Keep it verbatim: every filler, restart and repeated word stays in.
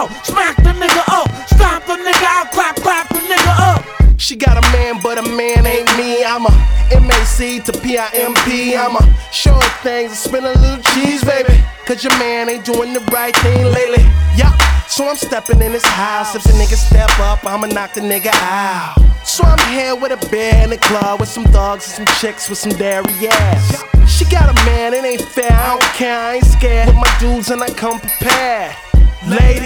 out, smack the nigga up, stomp the nigga out, clap, clap the nigga up. She got a man, but a man ain't me. I'm a M A C to P I M P. I'm a short things and spin a little cheese, baby. Cause your man ain't doing the right thing lately. Yeah, so I'm stepping in his house. If the nigga step up, I'ma knock the nigga out. So I'm here with a bear in the club with some dogs and some chicks with some dairy ass. She got a man, it ain't fair, I don't care, I ain't scared. With my dudes and I come prepared. Ladies,